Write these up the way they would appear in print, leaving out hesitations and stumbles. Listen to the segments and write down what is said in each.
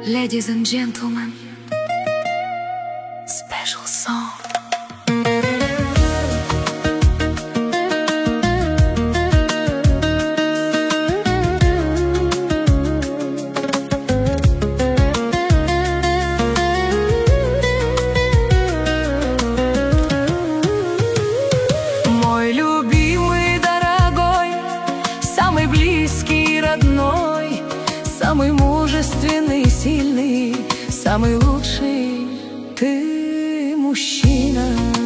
Ladies and gentlemen, special song. Мой любимый, дорогой, самый близкий, родной, самый мужественный, сильный, самый лучший ты мужчина.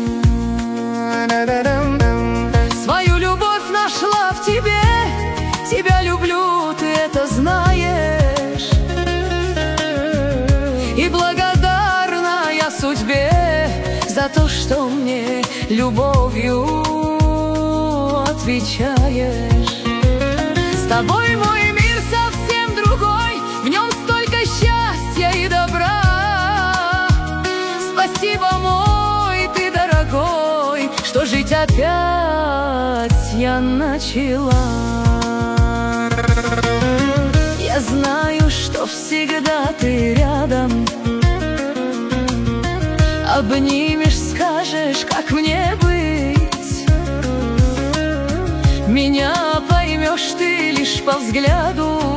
Свою любовь нашла в тебе, тебя люблю, ты это знаешь. И благодарна я судьбе за то, что мне любовью отвечаешь. С тобой мой мир совсем другой, в нем столько счастья и добра. Спасибо, мой ты дорогой, что жить опять я начала. Я знаю, что всегда ты рядом, обнимешь, скажешь, как мне быть. Меня поймешь ты лишь по взгляду,